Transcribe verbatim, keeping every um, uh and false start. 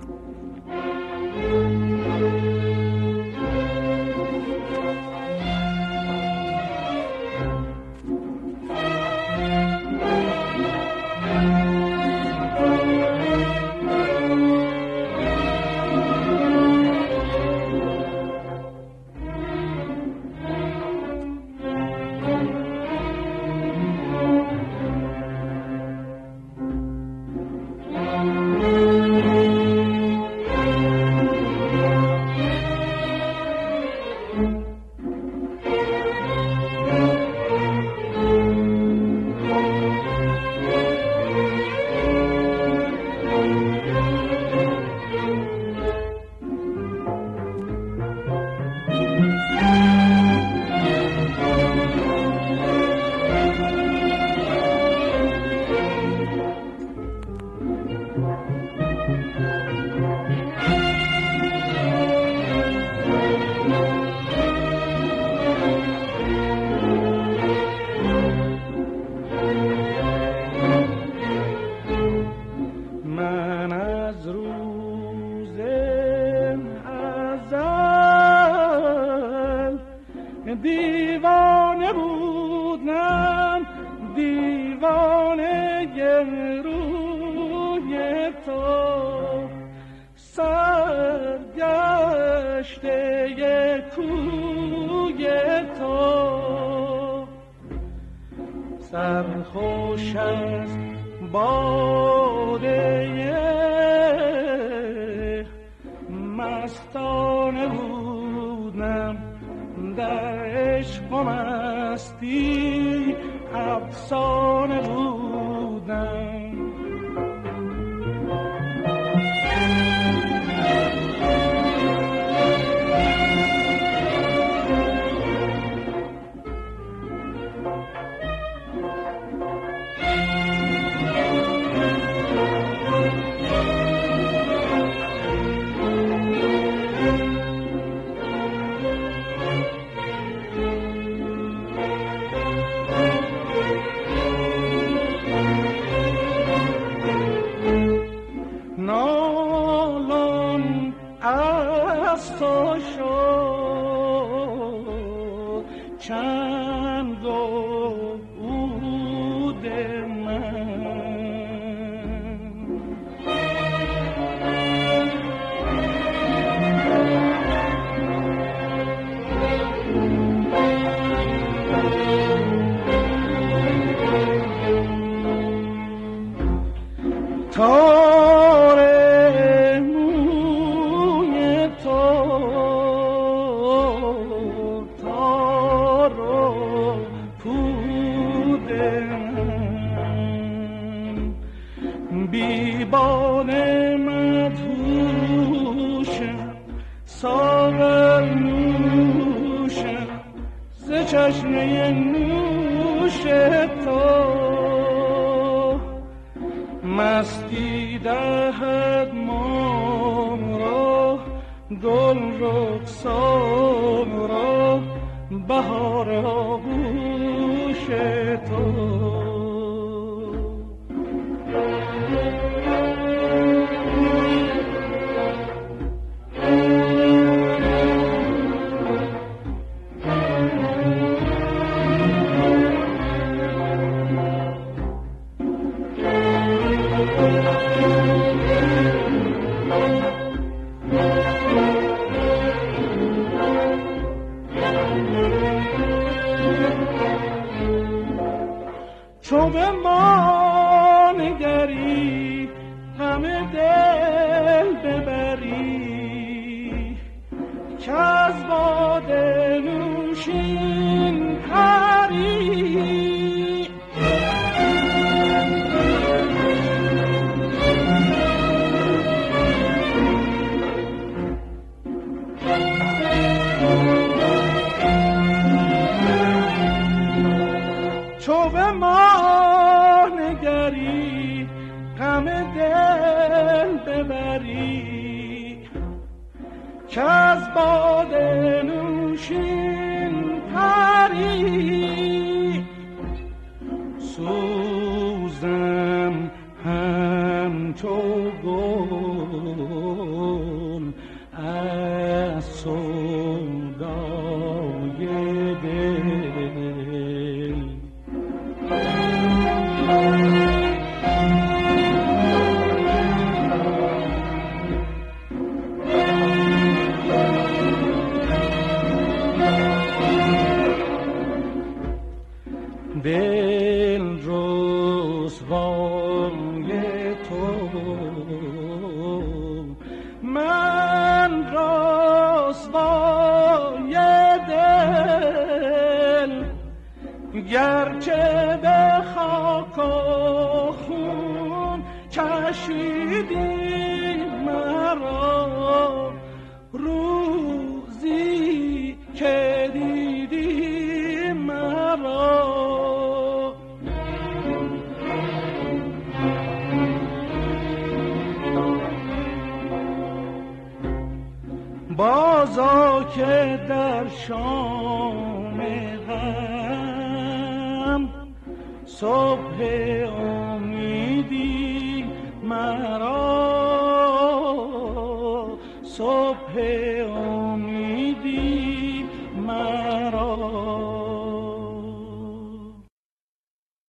دیوانه بودم، دیوانه روی تو، سرگشته کوی تو، سرخوش از باده مستانه بودم، در عشق و مستی افسانه بودم. نالان از تو شد چند عود من، تار موی تو، تار و پود من، بی بال مدهوشم، ساغر نوشم ز چشمه نوش تو، مستی دهد مام را، گل رخسار را، بهار آغوش تو. چو به ما نگری همه دل ببری، که از باده نوشین پری، چو به ما نگری غم دل ببری، که از باده نوشین پری، سوزم همچو گل از سودای دل. دل رسوای تو من رسوای دل، گرچه به خاک و خون کشیدی مرا، روزی که دیدی مرا بازا که در شام غم صبح